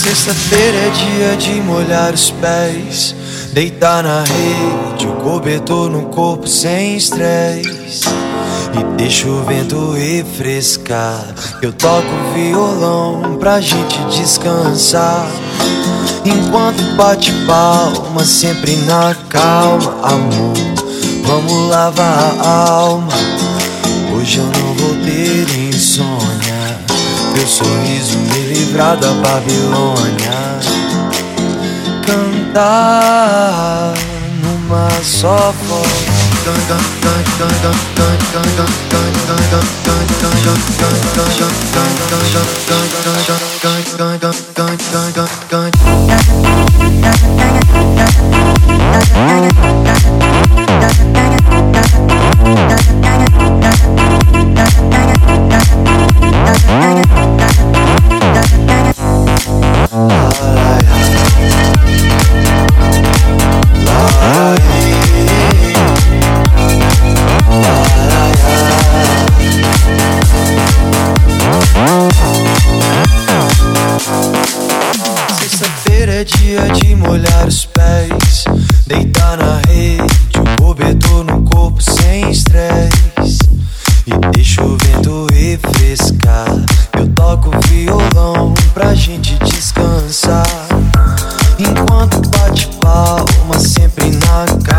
Sexta-feira é dia de molhar os pés, deitar na rede, o cobertor no corpo sem estresse. E deixa o vento refrescar. Eu toco violão pra gente descansar, enquanto bate palma, sempre na calma. Amor, vamos lavar a alma. Hoje eu não vou ter insônia. Teu sorriso me livrar da Babilônia. Cantar numa só voz. Sexta-feira é dia de molhar os pés, deitar na rede, o cobertor no corpo sem estresse. E deixa o vento refrescar. Eu toco violão pra gente descansar, enquanto bate palma, sempre na cara.